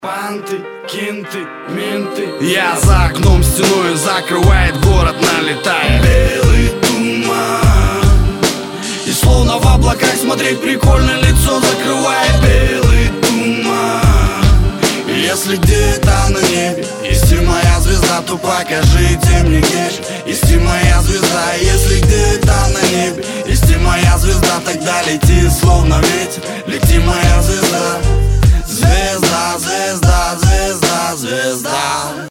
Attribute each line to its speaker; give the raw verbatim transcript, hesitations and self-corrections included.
Speaker 1: Панты, кинты, менты. Я за окном стеной закрывает город, налетает белый туман. И словно в облаках смотреть прикольно, лицо закрывает белый туман. И если где-то на небе есть и моя звезда, то покажите мне где же есть и моя звезда. Если где-то на небе есть и моя звезда, тогда лети словно ветер, лети моя звезда. Звезда, звезда, звезда, звезда.